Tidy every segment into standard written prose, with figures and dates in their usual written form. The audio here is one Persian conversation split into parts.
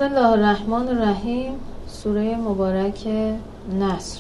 بسم الله الرحمن الرحیم. سوره مبارک نصر.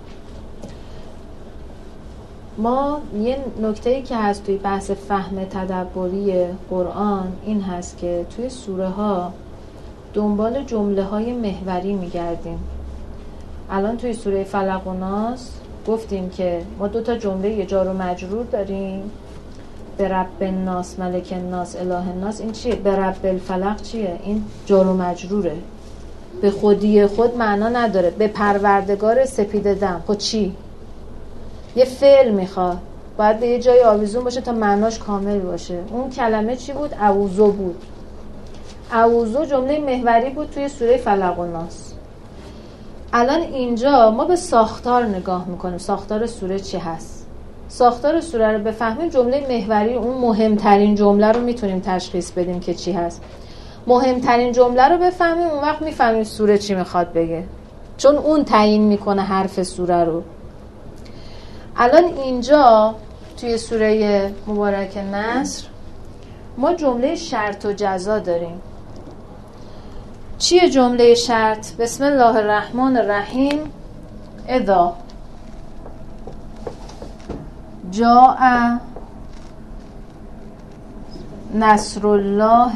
ما یه نکته‌ای که هست توی بحث فهم تدبری قرآن این هست که توی سوره ها دنبال جمله های محوری میگردیم. الان توی سوره فلق و ناس گفتیم که ما 2 جمله جار و مجرور داریم. به رب الناس، ملک الناس، اله الناس. این چیه؟ به رب الفلق چیه؟ این جار و مجروره، به خودی خود معنا نداره. به پروردگار سپید دم، خب چی؟ یه فعل میخواد، باید به یه جای آویزون باشه تا معناش کامل باشه. اون کلمه چی بود؟ اعوذ بود. اعوذ جمله محوری بود توی سوره فلق و ناس. الان اینجا ما به ساختار نگاه میکنیم. ساختار سوره چی هست؟ ساختار سوره رو بفهمیم، جمله محوری، اون مهمترین جمله رو میتونیم تشخیص بدیم که چی هست. مهمترین جمله رو بفهمیم، اون وقت میفهمیم سوره چی میخواد بگه، چون اون تعیین میکنه حرف سوره رو. الان اینجا توی سوره مبارک نصر ما جمله شرط و جزا داریم. چیه جمله شرط؟ بسم الله الرحمن الرحیم. اذا جاء نصر الله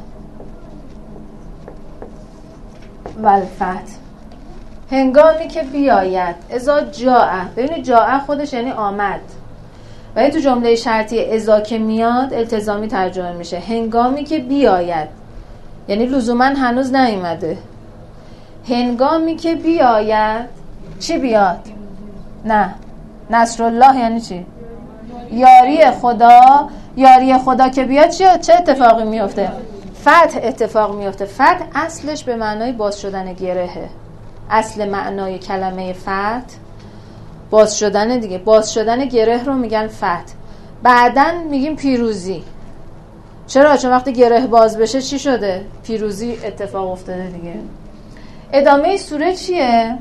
و الفتح. هنگامی که بیاید. اذا جاء، ببینید جاء خودش یعنی آمد، ولی تو جمله شرطی اذا که میاد التزامی ترجمه میشه. هنگامی که بیاید یعنی لزوما هنوز نیومده. هنگامی که بیاید چی بیاد؟ نه، نصر الله یعنی چی؟ یاری خدا. یاری خدا که بیاد چه اتفاقی میفته؟ فتح اتفاق میفته. فتح اصلش به معنای باز شدن گرهه. اصل معنای کلمه فتح باز شدن دیگه. باز شدن گره رو میگن فتح. بعدن میگیم پیروزی. چرا؟ چون وقتی گره باز بشه چی شده؟ پیروزی اتفاق افتاده دیگه. ادامه سوره چیه؟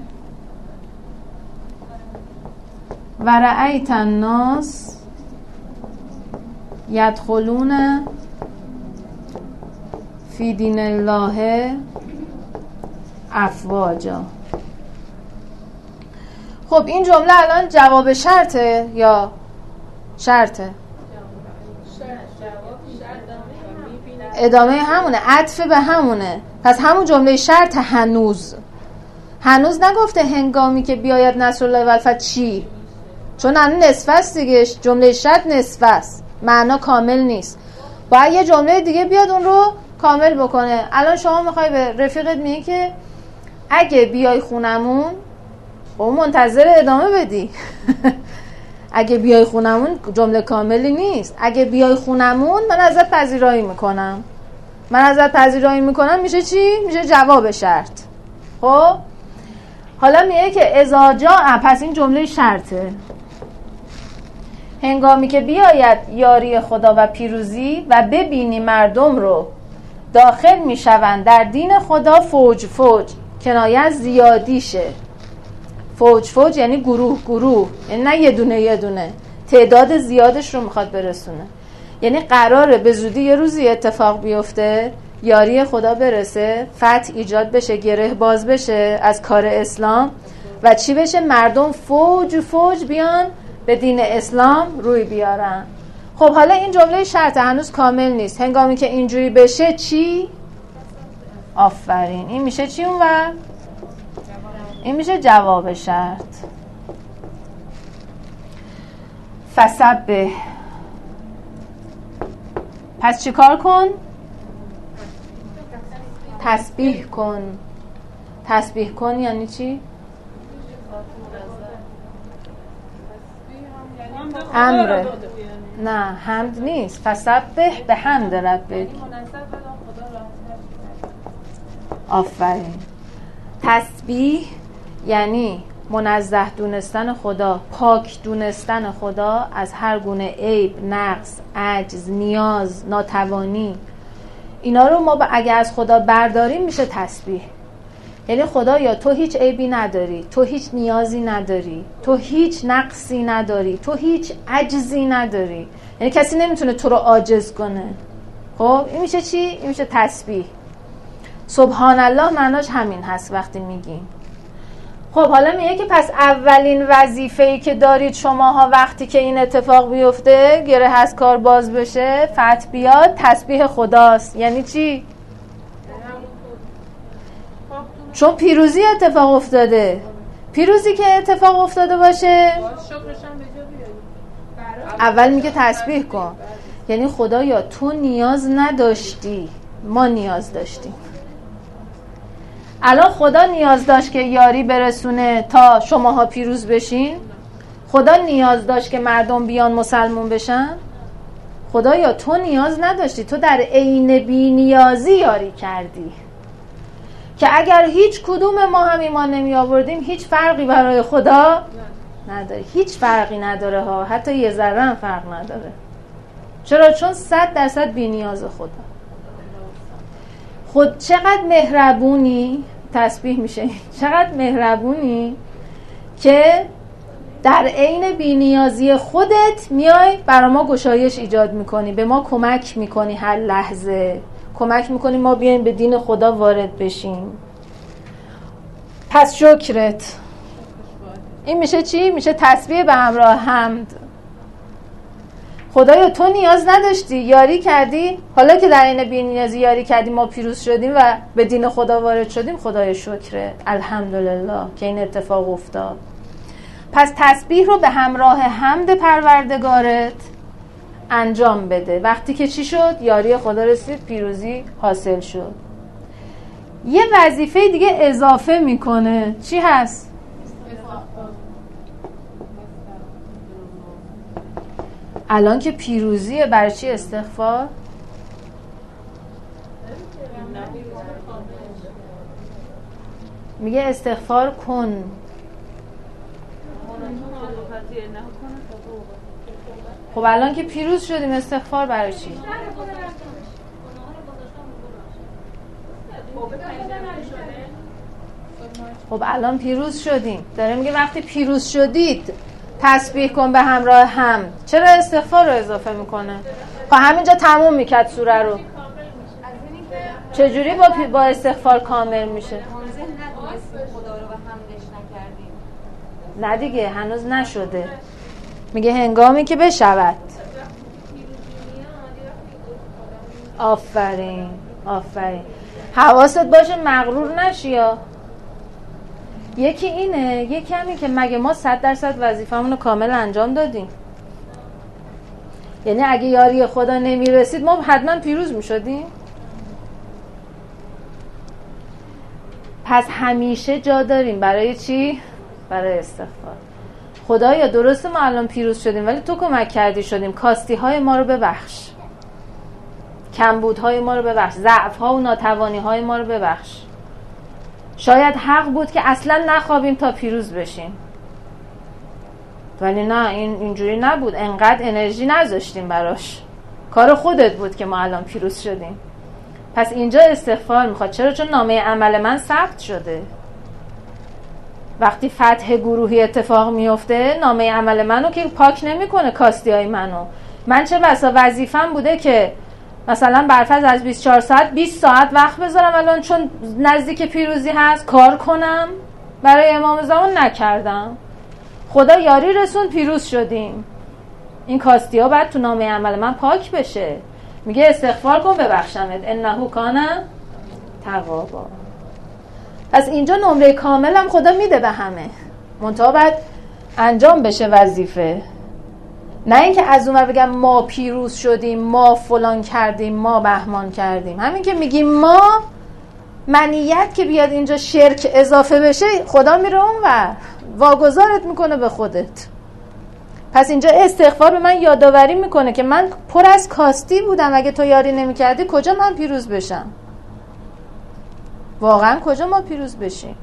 و رأیت الناس یدخلون فی دین الله افواجا. خب این جمله الان جواب شرطه یا شرطه؟ ادامه همونه، عطف به همونه. پس همون جمله شرط. هنوز نگفته هنگامی که بیاید نصر الله و الفتح چی؟ چون الان نصف است دیگه. جمله شرط نصف است، معنا کامل نیست. باید یه جمله دیگه بیاد اون رو کامل بکنه. الان شما میخوای به رفیقت میگی که اگه بیای خونمون، اون منتظر ادامه بدی. اگه بیای خونمون جمله کاملی نیست. اگه بیای خونمون من ازت پذیرایی میکنم. من ازت پذیرایی میکنم میشه چی؟ میشه جواب شرط. خب حالا میگه که اذا جاء، پس این جمله شرطه. هنگامی که بیاید یاری خدا و پیروزی و ببینی مردم رو داخل میشوند در دین خدا فوج فوج، کنایه از زیادیشه. فوج یعنی گروه، یعنی نه یه دونه، تعداد زیادش رو میخواد برسونه. یعنی قراره به زودی یه روزی اتفاق بیفته، یاری خدا برسه، فتح ایجاد بشه، گره باز بشه از کار اسلام و چی بشه؟ مردم فوج بیان به دین اسلام روی بیارن. خب حالا این جمله شرط هنوز کامل نیست. هنگامی که اینجوری بشه چی؟ آفرین. این میشه چی اونور؟ این میشه جواب شرط. فسبح، پس چی کار کن؟ تسبیح کن. تسبیح کن یعنی چی؟ امره. نه حمد نیست. فسبح به حمد ربک. آفرین. تسبیح یعنی منزه دونستن خدا، پاک دونستن خدا از هر گونه عیب، نقص، عجز، نیاز، ناتوانی. اینا رو ما اگه از خدا برداریم میشه تسبیح. یعنی خدایا تو هیچ عیبی نداری، تو هیچ نیازی نداری، تو هیچ نقصی نداری، تو هیچ عجزی نداری. یعنی کسی نمیتونه تو رو عاجز کنه. خب این میشه چی؟ این میشه تسبیح. سبحان الله معناش همین هست وقتی میگیم. خب حالا میگه که پس اولین وظیفه‌ای که دارید شماها وقتی که این اتفاق بیفته، گره از کار باز بشه، فتح بیاد، تسبیح خداست. یعنی چی؟ چون پیروزی اتفاق افتاده. پیروزی که اتفاق افتاده باشه اول میگه تسبیح کن. یعنی خدایا تو نیاز نداشتی، ما نیاز داشتیم. الان خدا نیاز داشت که یاری برسونه تا شماها پیروز بشین؟ خدا نیاز داشت که مردم بیان مسلمون بشن؟ خدایا تو نیاز نداشتی، تو در عین بی نیازی یاری کردی که اگر هیچ کدوم ما هم ایمان نمی آوردیم هیچ فرقی برای خدا نداره. هیچ فرقی نداره ها، حتی یه ذره هم فرق نداره. چرا؟ چون 100% بی نیاز خدا. خود چقدر مهربونی، تسبیح میشه، چقدر مهربونی که در عین بی‌نیازی خودت میای برای ما گشایش ایجاد میکنی، به ما کمک میکنی، هر لحظه کمک میکنی ما بیایم به دین خدا وارد بشیم. پس شکرت این میشه چی؟ میشه تسبیح به همراه حمد. خدایا تو نیاز نداشتی، یاری کردی، حالا که در این بی‌نیازی یاری کردی ما پیروز شدیم و به دین خدا وارد شدیم، خدای شکره، الحمدلله که این اتفاق افتاد. پس تسبیح رو به همراه حمد پروردگارت انجام بده. وقتی که چی شد؟ یاری خدا رسید، پیروزی حاصل شد. یه وظیفه دیگه اضافه میکنه. چی هست؟ الان که پیروزیه، برای چی استغفار؟ میگه استغفار کن. خب الان که پیروز شدیم استغفار برای چی؟ خب الان پیروز شدیم، داره میگه وقتی پیروز شدید تسبیح کن به همراه حمد. چرا استغفار رو اضافه میکنه؟ خب همینجا تموم میکرد سوره رو. چجوری با استغفار کامل میشه؟ نه دیگه هنوز نشده. میگه هنگامی که بشود. آفرین آفرین. حواست باشه مغرور نشی یا. یکی اینه، یکی همین که مگه ما 100% وظیفه‌مون رو کامل انجام دادیم؟ یعنی اگه یاری خدا نمیرسید ما حتما پیروز میشدیم؟ پس همیشه جا داریم برای چی؟ برای استغفار. خدایا درسته ما الان پیروز شدیم ولی تو کمک کردی شدیم، کاستی های ما رو ببخش، کمبودهای ما رو ببخش، ضعف ها و ناتوانی های ما رو ببخش. شاید حق بود که اصلا نخوابیم تا پیروز بشیم، ولی نه، اینجوری نبود، انقدر انرژی نذاشتیم براش، کار خودت بود که ما الان پیروز شدیم. پس اینجا استغفار میخواد. چرا؟ چون نامه عمل من ثبت شده. وقتی فتح گروهی اتفاق میفته نامه عمل منو که پاک نمیکنه، کاستی های منو. من چه بسا وظیفم بوده که مثلا برفرض از 24 ساعت 20 ساعت وقت بذارم الان چون نزدیک پیروزی هست کار کنم، برای امام زمان نکردم. خدا یاری رسون، پیروز شدیم. این کاستی ها باید تو نامه عمل من پاک بشه. میگه استغفار کن ببخشمت، انه کان توابا. پس اینجا نمره کامل هم خدا میده به همه، منتها باید انجام بشه وظیفه. نه اینکه از اون ور بگم ما پیروز شدیم، ما فلان کردیم، ما بهمان کردیم. همین که میگیم ما، منیت که بیاد اینجا شرک اضافه بشه خدا میره اون ور واگذارت میکنه به خودت. پس اینجا استغفار به من یادآوری میکنه که من پر از کاستی بودم، اگه تو یاری نمیکردی کجا من پیروز بشم؟ واقعا کجا ما پیروز بشیم؟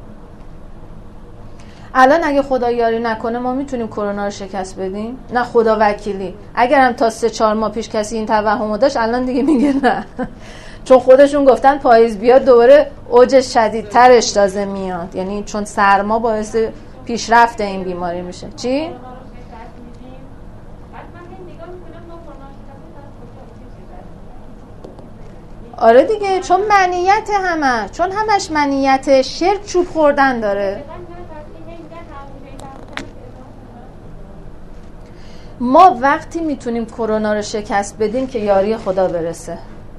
الان اگه خدا یاری نکنه ما میتونیم کرونا رو شکست بدیم؟ نه خدا وکیلی. اگرم تا 3-4 ماه پیش کسی این توهمو داشت الان دیگه میگه نه، چون خودشون گفتن پاییز بیاد دوباره اوج شدیدترش تازه میاد، یعنی چون سرما باعث پیشرفت این بیماری میشه. چی؟ آره دیگه، چون منیت چون همش منیت شرک چوب خوردن داره. ما وقتی میتونیم کرونا رو شکست بدیم که یاری خدا برسه.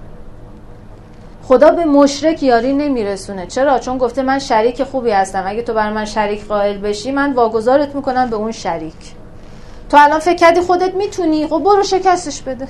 خدا به مشرک یاری نمیرسونه. چرا؟ چون گفته من شریک خوبی هستم، اگه تو برای من شریک قائل بشی من واگذارت میکنم به اون شریک. تو الان فکر کردی خودت میتونی، خب برو شکستش بده.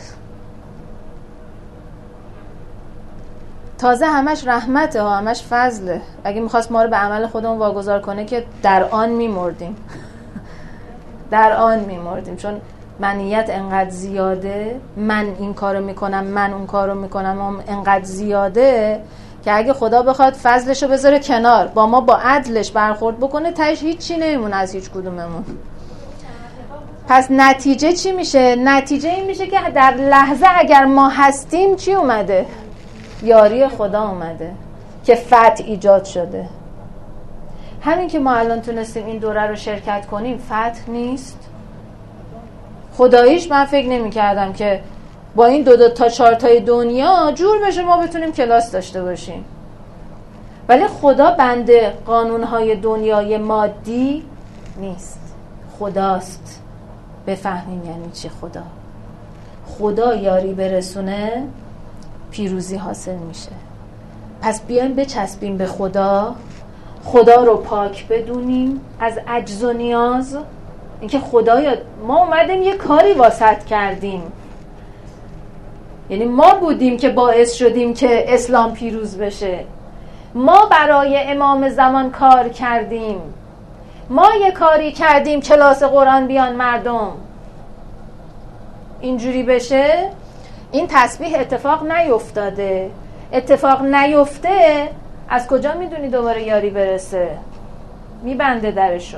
تازه همش رحمته ها، همش فضله. اگه میخواست ما رو به عمل خودمون واگذار کنه که در آن میمردیم. در آن میمردیم، چون منیت انقدر زیاده، من این کارو میکنم من اون کارو میکنم، انقدر زیاده که اگه خدا بخواد فضلشو بذاره کنار، با ما با عدلش برخورد بکنه، تاش هیچی نمیمونه از هیچ کدوممون. پس نتیجه چی میشه؟ نتیجه این میشه که در لحظه اگر ما هستیم چی اومده؟ یاری خدا اومده که فتح ایجاد شده. همین که ما الان تونستیم این دوره رو شرکت کنیم فتح نیست؟ خداییش من فکر نمی کردم که با این دو تا چارتای دنیا جور بشه ما بتونیم کلاس داشته باشیم. ولی خدا بنده قانونهای دنیای مادی نیست، خداست. بفهمیم یعنی چی خدا. خدا یاری برسونه پیروزی حاصل میشه. پس بیایم بچسبیم به خدا، خدا رو پاک بدونیم از عجز و نیاز. اینکه خدایا ما اومدیم یه کاری واسط کردیم، یعنی ما بودیم که باعث شدیم که اسلام پیروز بشه، ما برای امام زمان کار کردیم، ما یه کاری کردیم کلاس قرآن بیان مردم اینجوری بشه. این تسبیح اتفاق نیفتاده. اتفاق نیفته از کجا میدونی دوباره یاری برسه؟ میبنده درشو.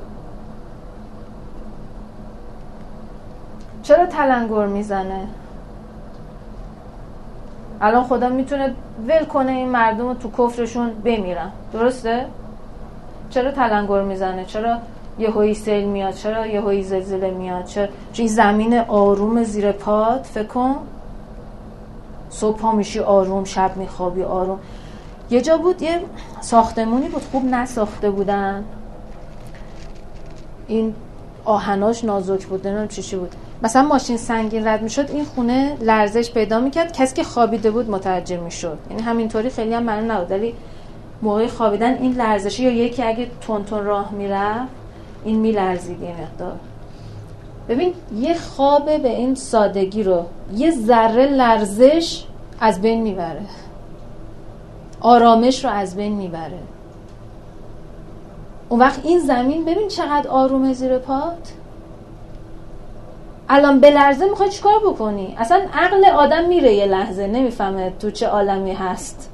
چرا تلنگر میزنه؟ الان خدا میتونه ول کنه این مردم رو تو کفرشون بمیرن، درسته؟ چرا تلنگر میزنه؟ چرا یهویی سیل میاد؟ چرا یهویی زلزله میاد؟ چرا این زمین آروم زیر پات؟ فکر کن صبح ها میشی آروم، شب میخوابی آروم. یه جا بود یه ساختمونی بود خوب نساخته بودن، این آهناش نازک بود، نمیدونم چی بود، مثلا ماشین سنگین رد میشد این خونه لرزش پیدا میکرد، کسی که خوابیده بود متوجه میشد. یعنی همینطوری خیلی هم معلوم نبود، ولی موقع خوابیدن این لرزشه، یا یکی اگه تون تون راه میرفت این میلرزید یه مقدار. ببین یه خوابه به این سادگی رو یه ذره لرزش از بین میبره، آرامش رو از بین میبره. اون وقت این زمین ببین چقدر آرومه زیر پات. الان به لرزه میخوای چیکار بکنی؟ اصلا عقل آدم میره یه لحظه، نمیفهمه تو چه عالمی هست.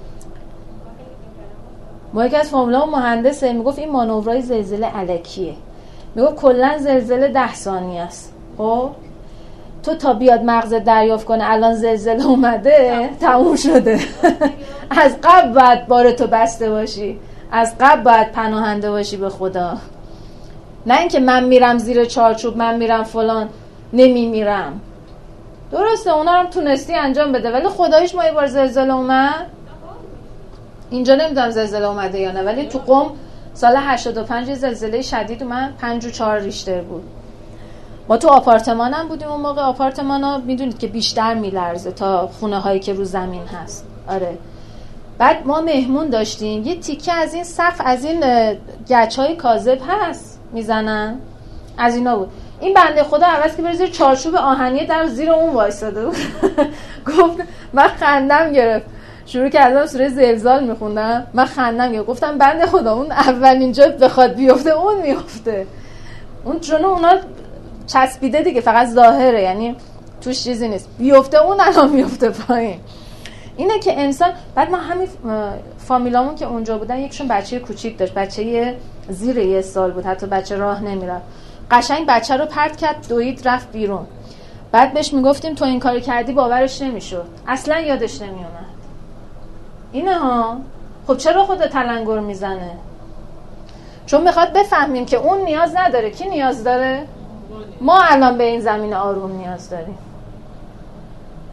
ما یکی از فامیلا مهندسه میگفت این مانورای زلزله الکیه، میگفت کلا زلزله 10 ثانیه است. خب تو تا بیاد مغزت دریافت کنه الان زلزله اومده تموم شده. از قبل باید بارتو بسته باشی، از قبل باید پناهنده باشی به خدا، نه اینکه من میرم زیر چارچوب، من میرم فلان، نمیمیرم. درسته اونا هم تونستی انجام بده، ولی خداییش ما یه بار زلزله اومد، اینجا نمیدونم زلزله اومده یا نه، ولی تو قم سال 85 زلزله شدید اومد، 5.4 ریشتر بود. ما تو آپارتمان هم بودیم اون موقع. آپارتمان ها میدونید که بیشتر میلرزه تا خونه هایی که رو زمین هست. آره. بعد ما مهمون داشتیم، یه تیکه از این سقف از این گچهای کاذب هست میزنن، از اینا بود. این بنده خدا عوض که بره زیر چارچوب آهنی در زیر اون وایساده بود. گفت من خندم گرفت، شروع کردم سوره زلزال میخوندم، من خندم گرفت، گفتم بنده خدا اون اولین جا بخواد بیفته اون میفته، اون چون اونا چسبیده دیگه، فقط ظاهره، یعنی توش چیزی نیست، بیفته اون الان میفته پایین. اینه که انسان. بعد ما همین فامیلامون که اونجا بودن یکشون بچه کوچیک داشت، بچه زیر 1 سال بود، حتی بچه راه نمیرفت، قشنگ بچه رو پرت کرد دوید رفت بیرون. بعد بهش میگفتیم تو این کاری کردی، باورش نمیشد، اصلا یادش نمیومد. اینه ها. خب چرا خدا تلنگر میزنه؟ چون میخواد بفهمیم که اون نیاز نداره. کی نیاز داره؟ ما الان به این زمین آروم نیاز داریم.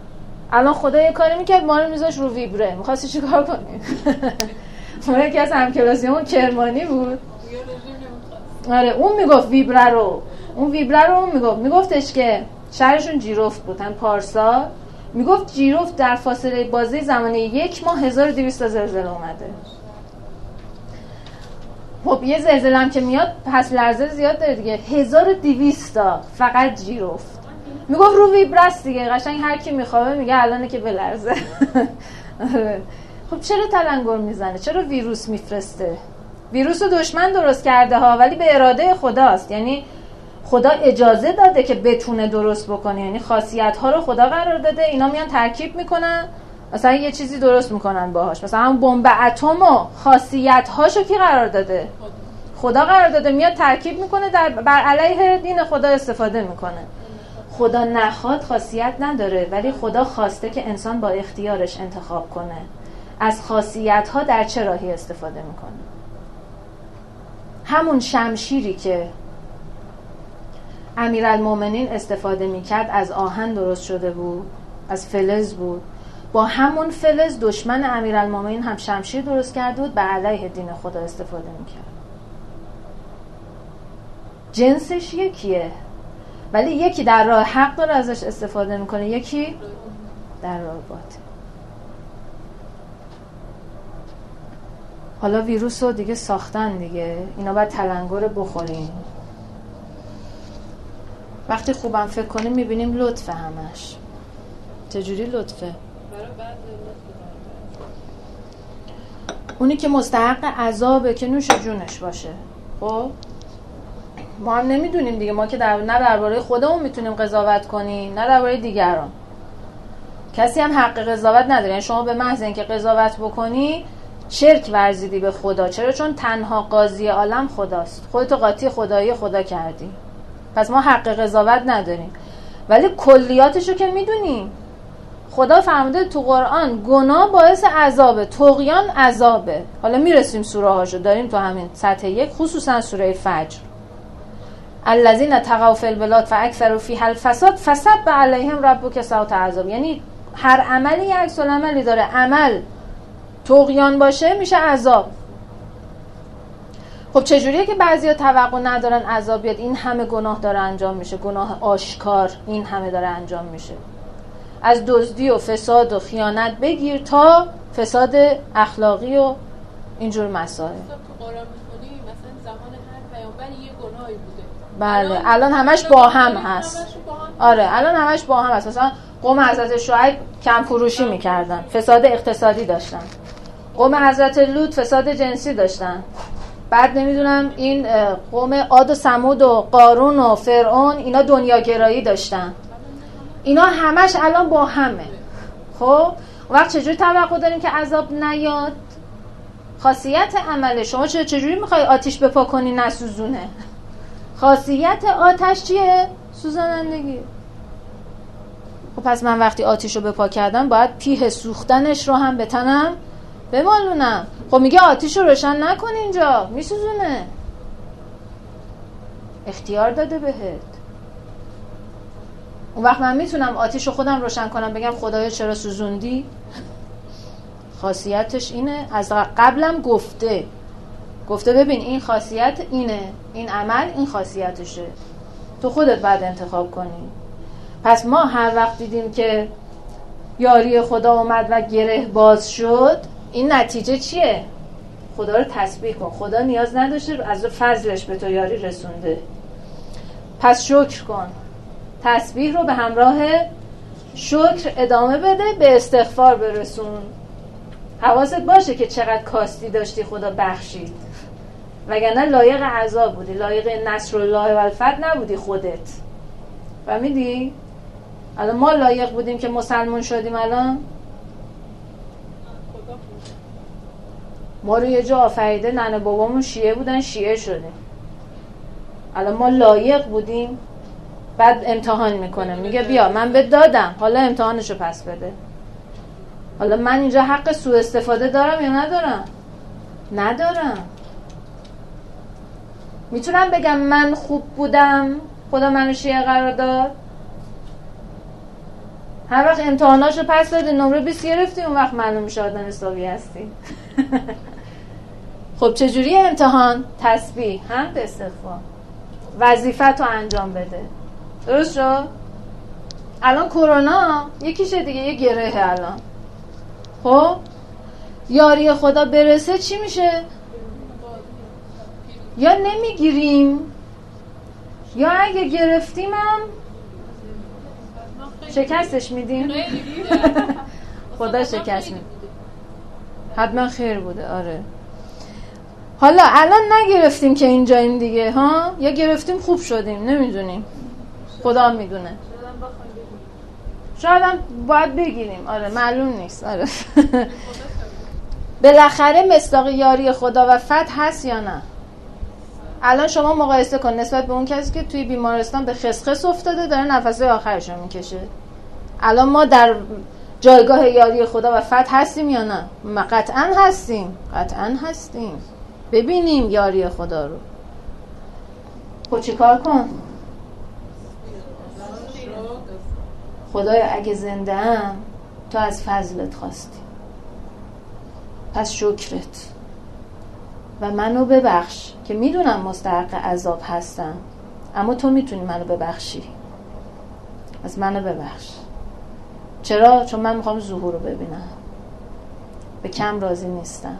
الان خدا یه کاری میکرد ما رو میذاش رو ویبره، میخواستی چی کار کنیم؟ اون یکی از همکلاسیمون کرمانی بود. آره اون میگفت ویبره رو، اون ویبره رو میگفتش که شهرشون جیرفت بود، هم پارسال میگفت جیرفت در فاصله بازه زمانی 1 ماه 1200 تا زلزله اومده. خب یه زلزله هم که میاد پس لرزه زیاد داره دیگه. 1200 تا فقط جیرفت. میگفت رو ویبرست دیگه، قشنگ هر کی میخوابه میگه الانه که بلرزه. خب چرا تلنگر میزنه؟ چرا ویروس میفرسته؟ ویروس رو دشمن درست کرده ها، ولی به اراده خداست. یعنی خدا اجازه داده که بتونه درست بکنه، یعنی خاصیت ها رو خدا قرار داده، اینا میان ترکیب میکنن مثلا یه چیزی درست میکنن باهاش. مثلا هم بمب اتم و خاصیت هاشو کی قرار داده؟ خدا قرار داده، میاد ترکیب میکنه بر علیه دین خدا استفاده میکنه. خدا نخواد خاصیت نداره، ولی خدا خواسته که انسان با اختیارش انتخاب کنه از خاصیت ها در چه راهی استفاده میکنه. همون شمشیری که امیرالمومنین استفاده میکرد از آهن درست شده بود، از فلز بود. با همون فلز دشمن امیرالمومنین هم شمشیر درست کرده بود، بر علیه دین خدا استفاده میکرد. جنسش یکیه، ولی یکی در راه حق داره ازش استفاده میکنه، یکی در راه باطل. حالا ویروس رو دیگه ساختن دیگه، اینا باید تلنگر بخوریم. وقتی خوبم فکر کنیم میبینیم لطفه همش. چجوری لطفه؟ اونی که مستحق عذابه که نوش جونش باشه. خب ما هم نمیدونیم دیگه، ما که نه درباره خودمون میتونیم قضاوت کنیم نه درباره دیگران. کسی هم حق قضاوت نداره. یعنی شما به محض اینکه قضاوت بکنی شرک ورزیدی به خدا. چرا؟ چون تنها قاضی عالم خداست. خودتو قاطی خدایی خدا کردی، پس ما حق قضاوت نداریم. ولی کلیاتشو که میدونیم. خدا فرموده تو قرآن گناه باعث عذابه، طغیان عذابه. حالا میرسیم سوره هاشو داریم تو همین سطح 1، خصوصا سوره فجر. الذین تقوا فی البلاد فاکثروا فیها الفساد فصب علیهم ربک سوط عذاب. یعنی هر عملی عکس العملی داره. عمل طغیان باشه میشه عذاب. خب چجوریه که بعضیا توقع ندارن عذاب بیاد؟ این همه گناه داره انجام میشه، گناه آشکار این همه داره انجام میشه. از دزدی و فساد و خیانت بگیر تا فساد اخلاقی و اینجور مسائل. تو قرآن می‌خونی مثلا زمان هر پیامبر یه گناهی بوده. بله الان همش با هم هست. آره الان همش با هم هست. مثلا قوم حضرت شعیب کم فروشی میکردن، فساد اقتصادی داشتن. قوم حضرت لوط فساد جنسی داشتن. بعد نمیدونم این قوم عاد و ثمود و قارون و فرعون اینا دنیاگرایی داشتن. اینا همش الان با همه. خب وقت چجوری توقع داریم که عذاب نیاد؟ خاصیت عمل شما چجوری میخوای آتیش بپا کنی نسوزونه؟ خاصیت آتش چیه؟ سوزانندگی. خب پس من وقتی آتیش رو بپا کردم باید پیه سوختنش رو هم به تنم بمالونم. خب میگه آتیش رو روشن نکن اینجا میسوزونه. اختیار داده بهت. اون وقت من میتونم آتیش رو خودم روشن کنم بگم خدایا چرا سوزوندی؟ خاصیتش اینه. از قبلم گفته ببین این خاصیت اینه، این عمل این خاصیتشه، تو خودت باید انتخاب کنی. پس ما هر وقت دیدیم که یاری خدا اومد و گره باز شد، این نتیجه چیه؟ خدا رو تسبیح کن. خدا نیاز نداشته، از فضلش به تو یاری رسونده. پس شکر کن. تسبیح رو به همراه شکر ادامه بده، به استغفار برسون. حواست باشه که چقدر کاستی داشتی خدا بخشید، وگرنه لایق عذاب بودی، لایق نصر الله و الفتح نبودی خودت. فهمیدی؟ الان ما لایق بودیم که مسلمان شدیم. الان ما رو یه جا آفریده، ننه بابامون شیعه بودن شیعه شدیم. الان ما لایق بودیم. بعد امتحان میکنه میگه بیا من بهت دادم حالا امتحانشو پس بده. حالا من اینجا حق سوء استفاده دارم یا ندارم؟ ندارم. میتونم بگم من خوب بودم خدا منو شیعه قرار داد؟ هر وقت امتحاناشو پس دادی نمره 20 گرفتی اون وقت معلوم میشه آدم حسابی هستی. خب چجوری امتحان؟ تسبیح، حمد، استغفار، وظیفت رو انجام بده. درست شد؟ الان کرونا یکیشه دیگه، یه گرهه الان. خب یاری خدا برسه چی میشه؟ یا نمیگیریم یا اگه گرفتیم هم شکستش میدیم. خدا شکست میده. حتما خیر بوده. آره حالا الان نگرفتیم که اینجاییم دیگه ها، یا گرفتیم خوب شدیم نمیدونیم، خدا میدونه. شاید هم باید بگیریم. آره معلوم نیست. آره بالاخره مصداق یاری خدا و فتح هست یا نه؟ الان شما مقایسه کن نسبت به اون کسی که توی بیمارستان به خسخس افتاده داره نفسه آخرش رو میکشه. الان ما در جایگاه یاری خدا و فتح هستیم یا نه؟ قطعاً هستیم. قطعاً هستیم. ببینیم یاری خدا رو. خب چی کار کن؟ خدایا اگه زنده ام تو از فضلت خواستی، پس شکرت و منو ببخش که میدونم مستحق عذاب هستم، اما تو میتونی منو ببخشی. از منو ببخش. چرا؟ چون من میخوام ظهور رو ببینم. به کم راضی نیستم.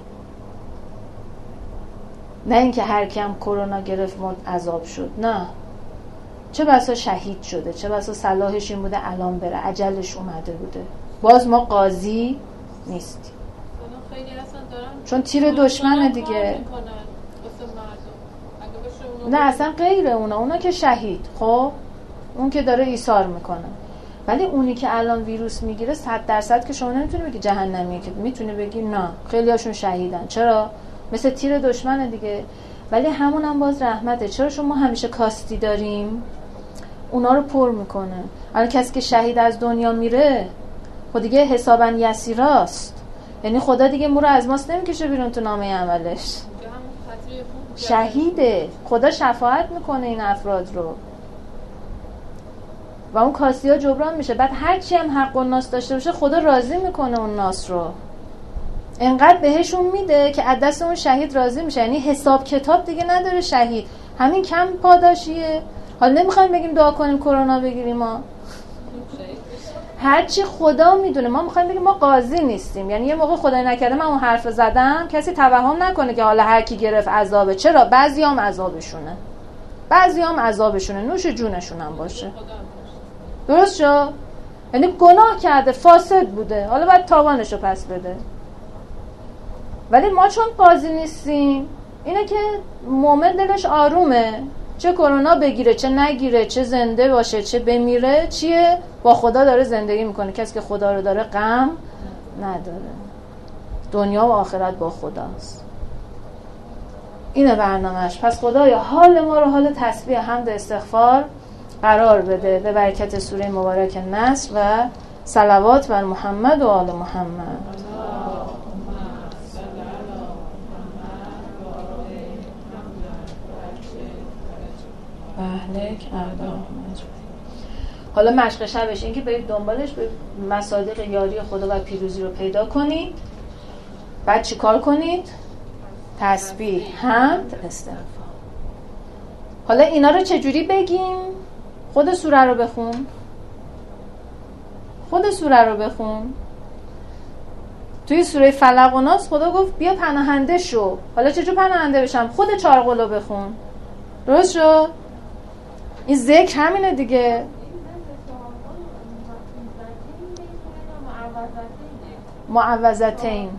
نه اینکه هر کم کرونا گرفت مرد عذاب شد. نه، چه بسا شهید شده، چه بسا صلاحش این بوده الان بره، عجلش اومده بوده. باز ما قاضی نیستیم. چون تیر دشمنه دیگه. نه اصلا غیره اونا که شهید. خب اون که داره ایثار میکنه. ولی اونی که الان ویروس میگیره 100% که شما نمیتونی بگی جهنمیه، که میتونی بگی نه خیلی هاشون شهیدن. چرا؟ مثل تیر دشمنه دیگه. ولی همون هم باز رحمته. چرا؟ شما همیشه کاستی داریم اونا رو پر میکنه. الان کسی که شهید از دنیا میره خود دیگه حساباً یسیراست، یعنی خدا دیگه مو رو از ماست نمیکشه بیرون تو نامه عملش. شهیده. خدا شفاعت میکنه این افراد رو و اون کاستی ها جبران میشه. بعد هرچی هم حق و ناس داشته باشه خدا راضی میکنه اون ناس رو، انقدر بهشون میده که از دست اون شهید راضی میشه. یعنی حساب کتاب دیگه نداره شهید. همین کم پاداشیه. حالا نمیخوایم بگیم دعا کنیم کرونا بگیریم ما، هرچی خدا میدونه. ما میخوایم بگیم ما قاضی نیستیم. یعنی یه موقع خدای نکرده من اون حرف زدم کسی توهم نکنه که حالا هر کی گرفت عذابه. چرا؟ بعضیام عذابشونه، بعضیام عذابشونه، نوش جونشون هم باشه. درست شد؟ یعنی گناه کرده، فاسد بوده، حالا باید تاوانشو پس بده. ولی ما چون قاضی نیستیم، اینه که مومن دلش آرومه، چه کرونا بگیره چه نگیره، چه زنده باشه چه بمیره، چیه؟ با خدا داره زندگی میکنه. کسی که خدا رو داره غم نداره. دنیا و آخرت با خداست. اینه برنامهش. پس خدایا حال ما رو حال تسبیح، حمد، استغفار قرار بده به برکت سوره مبارک نصر و صلوات بر محمد و آل محمد. اهلک اعدام. حالا مشق شبش این که برید دنبالش، به مصادیق یاری خدا و پیروزی رو پیدا کنید. بعد چی کار کنید؟ تسبیح، حمد، استغفار. حالا اینا رو چجوری بگیم؟ خود سوره رو بخون. خود سوره رو بخون. توی سوره فلق و ناس خدا گفت بیا پناهنده شو. حالا چجور پناهنده بشم؟ خود 4 قل رو بخون. درست شد؟ این ذکر همینه دیگه. معوذتین.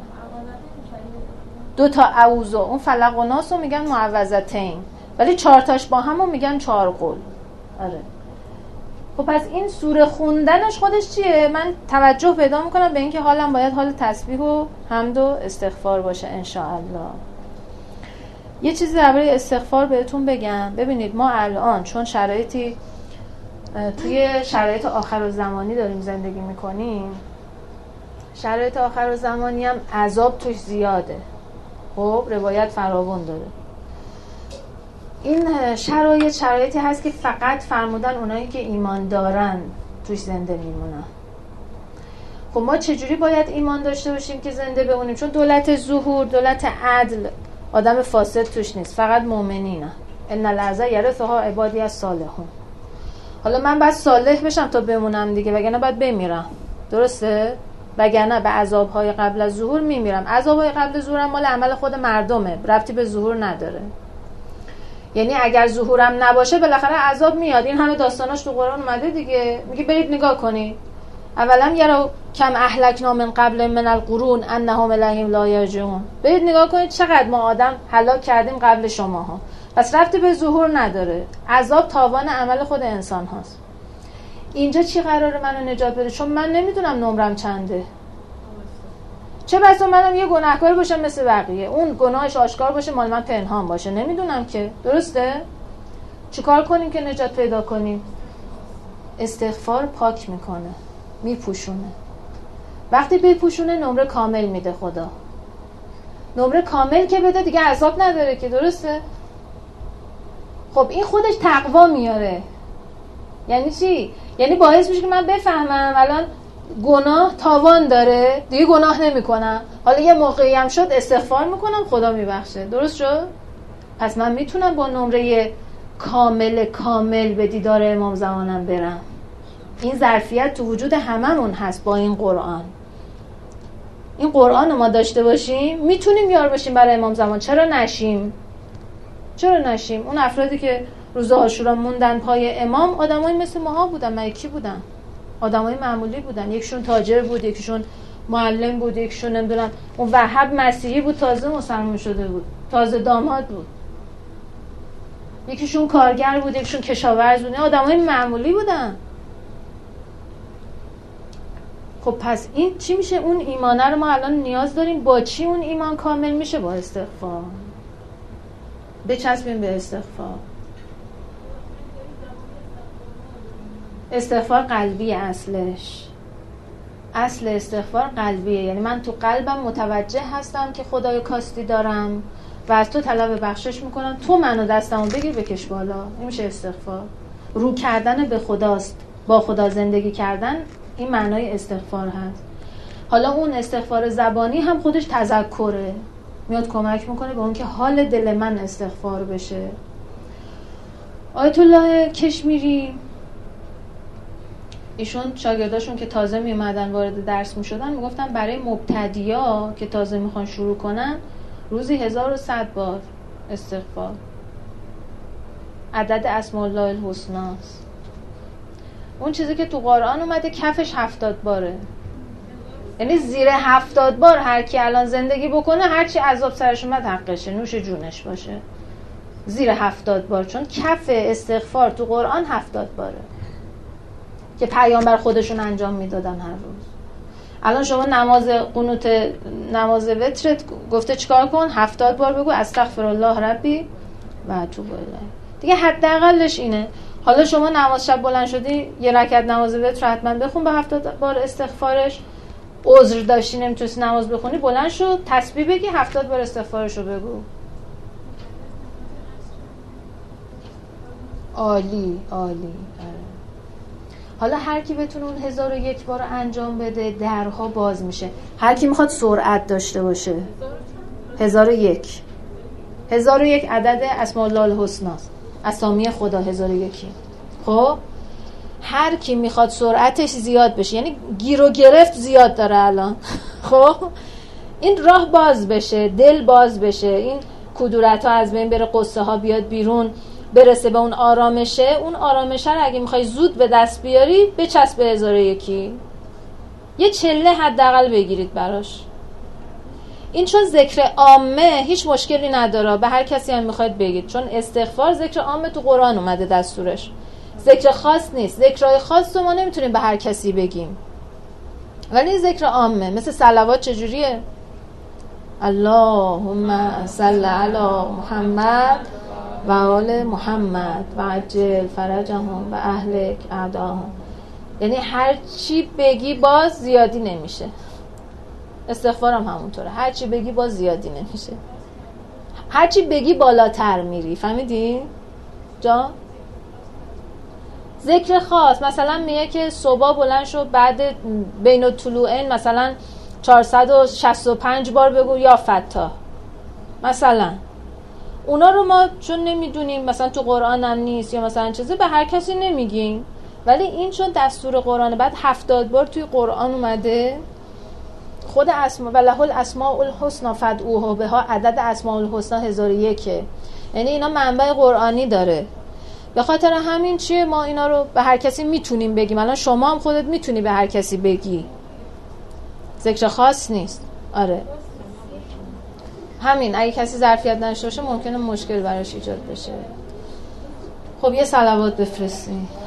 2 تا اعوذ، اون فلق و ناس رو میگن معوذتین، ولی 4 تاش با هم رو میگن 4 قل. آره. خب پس این سوره خوندنش خودش چیه؟ من توجه پیدا میکنم به اینکه حالم باید حال تسبیح و حمد و استغفار باشه انشاءالله. یه چیزی درباره استغفار بهتون بگم. ببینید ما الان چون شرایطی توی شرایط آخرالزمانی داریم زندگی میکنیم، شرایط آخرالزمانی هم عذاب توش زیاده. خب روایت فراوان داره. این شرایطی هست که فقط فرمودن اونایی که ایمان دارن توش زنده میمونن. خب ما چجوری باید ایمان داشته باشیم که زنده بمونیم؟ چون دولت ظهور، دولت عدل، آدم فاسد توش نیست، فقط مؤمنینه. ان الارض یرثها عبادی الصالحون. حالا من باید صالح بشم تا بمونم دیگه، وگرنه باید بمیرم. درسته؟ وگرنه به عذاب‌های قبل از ظهور میمیرم. عذاب‌های قبل از ظهور هم مال عمل خود مردمه، ربطی به ظهور نداره. یعنی اگر ظهورم نباشه بالاخره عذاب میاد. این همه داستاناش تو قرآن اومده دیگه. میگه برید نگاه کنید. اولا یرو کم اهلکنا من قبل من القرون انهم الیهم لا یرجعون. برید نگاه کنید چقدر ما آدم هلاک کردیم قبل شماها. پس ربطی به ظهور نداره. عذاب تاوان عمل خود انسان هاست. اینجا چی قراره منو نجات بده؟ چون من نمیدونم نمرم چنده. چه بسا منم یه گناهکار باشم مثل بقیه، اون گناهش آشکار باشه مال من پنهان باشه، نمیدونم که. درسته؟ چیکار کنیم که نجات پیدا کنیم؟ استغفار پاک میکنه، میپوشونه. وقتی بپوشونه نمره کامل میده خدا. نمره کامل که بده دیگه عذاب نداره که. درسته؟ خب این خودش تقوا میاره. یعنی چی؟ یعنی باعث میشه که من بفهمم الان گناه تاوان داره، دیگه گناه نمی کنم. حالا یه موقعی هم شد استغفار میکنم، خدا میبخشه. درست شد؟ پس من میتونم با نمره کامل به دیدار امام زمانم برم. این ظرفیت تو وجود هممون هست با این قرآن. این قرآن رو ما داشته باشیم میتونیم یار باشیم برای امام زمان. چرا نشیم؟ اون افرادی که روز عاشورا موندن پای امام آدمایی مثل ماها بودن. مگه کی بودن؟ آدمای معمولی بودن. یکیشون تاجر بود، یکیشون معلم بود، یکیشون نمیدونم اون وهاب مسیحی بود تازه مسلمان شده بود، تازه داماد بود، یکیشون کارگر بود، یکیشون کشاورز بود. آدمای معمولی بودن. خب پس این چی میشه؟ اون ایمانه رو ما الان نیاز داریم. با چی اون ایمان کامل میشه؟ با استغفار. بچسبیم به استغفار. استغفار قلبی اصلش. اصل استغفار قلبیه. یعنی من تو قلبم متوجه هستم که خدای کاستی دارم و از تو طلب بخشش میکنم، تو منو دستمو بگیر بکش بالا. این میشه استغفار. رو کردن به خداست، با خدا زندگی کردن. این معنای استغفار هست. حالا اون استغفار زبانی هم خودش تذکره، میاد کمک میکنه به اون که حال دل من استغفار بشه. آیت الله کشمیری ایشون شاگرداشون که تازه میومدن وارد درس میشدن میگفتن برای مبتدیا که تازه میخوان شروع کنن روزی 1100 بار استغفار. عدد اسماء الله الحسنا است. اون چیزی که تو قرآن اومده کفش 70 باره. یعنی زیر 70 بار هر کی الان زندگی بکنه هرچی عذاب سرش اومد حقشه، نوش جونش باشه. زیر 70 بار، چون کف استغفار تو قرآن 70 باره که پیامبر خودشون انجام میدادن هر روز. الان شما نماز قنوت، نماز وترت گفته چیکار کن؟ 70 بار بگو استغفر الله ربی و اتوب الیه. دیگه حداقلش اینه. حالا شما نماز شب بلند شدی یه رکعت نماز وتر حتما بخون به 70 بار استغفارش. عذر داشتی نمیتونی نماز بخونی، بلند شو تسبیح بگی 70 بار استغفارشو بگو. عالی. حالا هر کی بتونه اون 1001 بار انجام بده درها باز میشه. هر کی میخواد سرعت داشته باشه 1001 عدد اسماء الله الحسنا است. اسامی خدا 1001. خب هر کی میخواد سرعتش زیاد بشه، یعنی گیر و گرفت زیاد داره الان خب این راه باز بشه، دل باز بشه، این کدورت ها از بین بره، قصه ها بیاد بیرون، برسه به اون آرامشه. اون آرامشه رو اگه میخوای زود به دست بیاری بچسب به 1001. یه چله حداقل بگیرید براش. این چون ذکر عامه هیچ مشکلی نداره، به هر کسی هم میخواید بگید، چون استغفار ذکر عامه تو قرآن اومده دستورش، ذکر خاص نیست. ذکرهای خاص رو ما نمیتونیم به هر کسی بگیم، ولی ذکر عامه مثل صلوات چجوریه؟ اللهم صل علی محمد و آل محمد و عجل فرجهم و اهلک اعداهم. یعنی هر چی بگی باز زیادی نمیشه. استغفارم همونطوره، هر چی بگی باز زیادی نمیشه، هر چی بگی بالاتر میری. فهمیدی؟ جا؟ ذکر خاص مثلا میگه که صبح بلند شو بعد بین الطلوعین مثلا 465 بار بگو یا فتاح مثلا. اونا رو ما چون نمیدونیم مثلا تو قرآن هم نیست یا مثلا چیزی به هر کسی نمیگیم، ولی این چون دستور قرآنه بعد 70 بار توی قرآن اومده. خود اسماء و له الاسماء الحسنی فادعوه بها، عدد اسماء الحسنی 1001، یعنی اینا منبع قرآنی داره. به خاطر همین چیه ما اینا رو به هر کسی میتونیم بگیم. الان شما هم خودت میتونی به هر کسی بگی، ذکر خاص نیست. آره همین، اگه کسی ظرفیت نداشته باشه ممکنه مشکل براش ایجاد بشه. خب یه صلوات بفرستیم.